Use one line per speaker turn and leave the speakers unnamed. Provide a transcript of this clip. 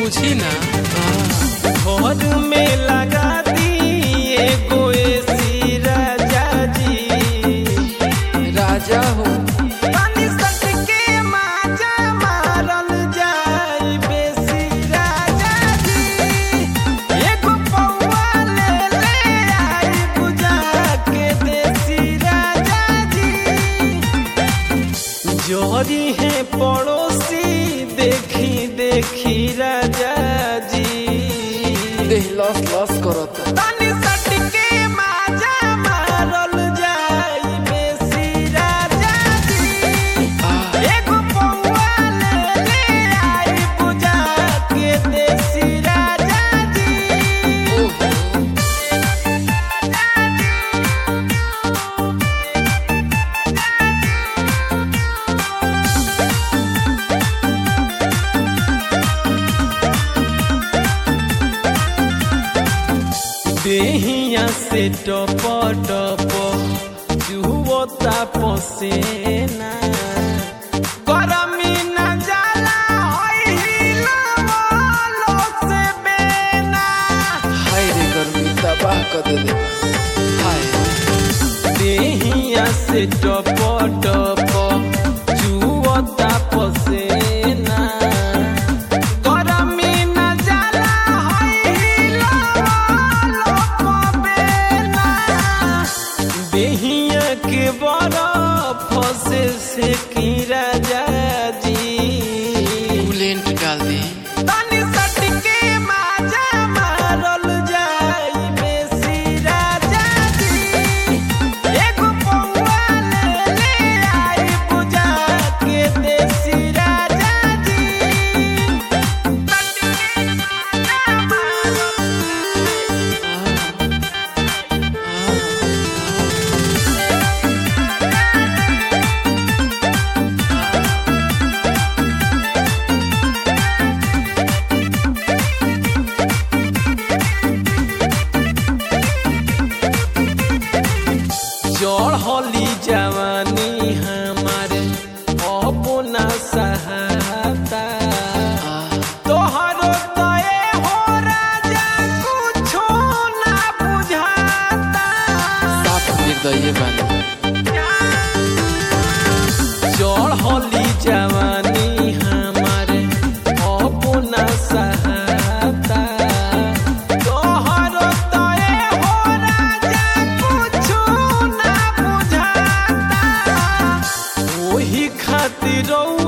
बुझी ना
घर में लगा दिए एसी राजा जी।
राजा हो
पानी सट के माजा मारल जाई बेसी राजा जी। एगो पौआ ले ले आई बुझा के देसी राजा जी। जोरी है पड़ोसी देखी देखी राजा जी।
देह लस लस करता
पानी सट के माजा मारल जाई बेसी राजा जी। एगो पौआ ले ले आई बुझा के देसी राजा जी। देहिया से टप टप चुहता पसेना। गरमी न जाला होई हिलावलो से बेना।
हाय रे गर्मी तबाह कर दे हाय
देहिया से टप टप चुहता पसेना। गरमी न जाला होई हिलावलो बेना। देहिया के बरफ से की राजा जी।
कूलेंट डाल दे
पानी सट के माजा मारल जाई बेसी राजा जी। एगो पौआ ले ले आई बुझा के देसी राजा जी। चढ़ली जवानी हमारे अपना सहाता। तोहरो तय हो राजा कुछो ना बुझाता।
साफ निर्दयी बन
चढ़ली जवानी हमारे अपना सहाता। तोहरो तय हो राजा कुछो ना बुझाता। ओही खातिर